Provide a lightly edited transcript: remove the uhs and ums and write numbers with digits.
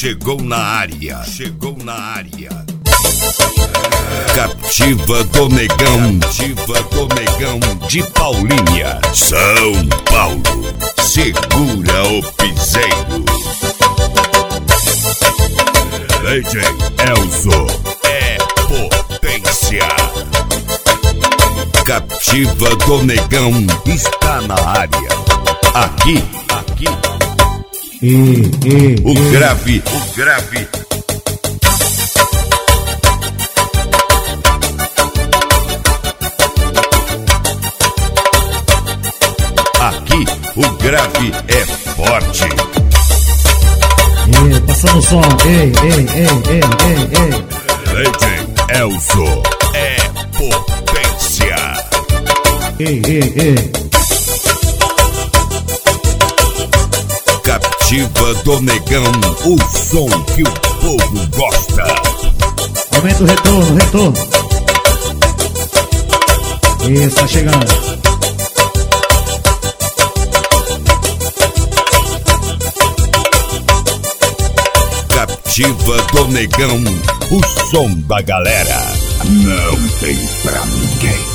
chegou na área. Captiva do Negão de Paulínia, São Paulo. Segura o piseiro. DJ Elzo é potência. Captiva do Negão está na área. Aqui. O grave. Aqui o grave é forte. Passando o som. DJ Elzo é potência. Captiva do Negão, o som que o povo gosta. Aumenta o retorno. Isso, tá chegando. Captiva do Negão, o som da galera. Não tem pra ninguém.